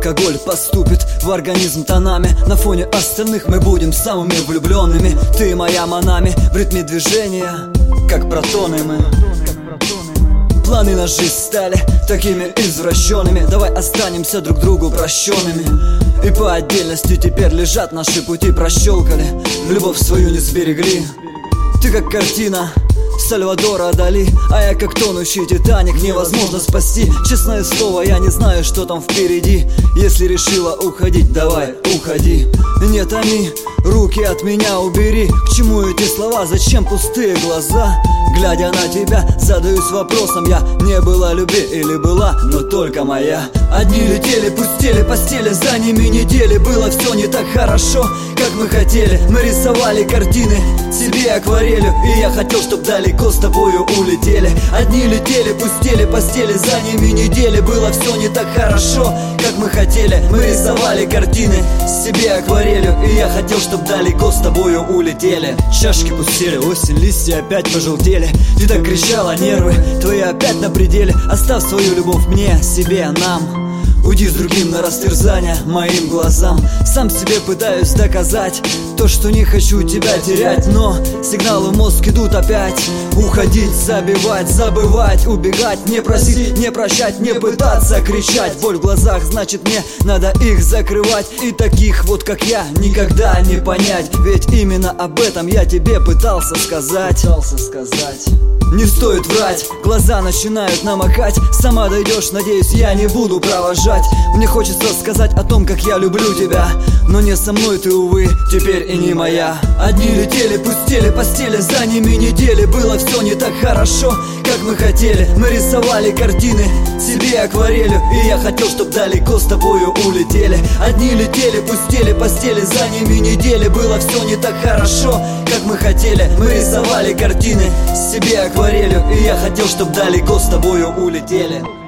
алкоголь поступит в организм тонами. На фоне остальных мы будем самыми влюбленными. Ты моя Монами, в ритме движения, как протоны мы. Планы на жизнь стали такими извращенными. Давай останемся друг другу прощенными. И по отдельности теперь лежат наши пути, прощелкали, любовь свою не сберегли. Ты как картина Сальвадора Дали, а я как тонущий Титаник, невозможно спасти. Честное слово, я не знаю, что там впереди. Если решила уходить, давай, уходи. Не томи, руки от меня убери. К чему эти слова, зачем пустые глаза? Глядя на тебя, задаюсь вопросом: я не была любви или была, но только моя. Одни летели, пустели постели, за ними недели. Было все не так хорошо, как мы хотели. Мы рисовали картины себе акварелью, и я хотел, чтоб далеко с тобою улетели. Одни летели, пустели постели, за ними недели. Было все не так хорошо, как мы хотели. Мы рисовали картины себе акварелью, и я хотел, чтоб далеко с тобою улетели. Чашки пустели, осень, листья опять пожелтели. Ты так кричала, нервы твои опять на пределе. Оставь свою любовь мне, себе, нам. Уйди с другим на растерзание моим глазам. Сам себе пытаюсь доказать то, что не хочу тебя терять, но сигналы в мозг идут опять. Уходить, забивать, забывать, убегать, не просить, не прощать, не пытаться кричать. Боль в глазах, значит мне надо их закрывать. И таких вот как я никогда не понять, ведь именно об этом я тебе пытался сказать. Не стоит врать, глаза начинают намокать. Сама дойдешь, надеюсь, я не буду провожать. Мне хочется сказать о том, как я люблю тебя, но не со мной ты, увы, теперь и не моя. Одни летели, пустели постели, за ними недели. Было все не так хорошо, как мы хотели. Мы рисовали картины себе акварелью, и я хотел, чтоб далеко с тобою улетели. Одни летели, пустели постели, за ними недели. Было все не так хорошо, как мы хотели. Мы рисовали картины себе акварелью, и я хотел, чтоб далеко с тобою улетели.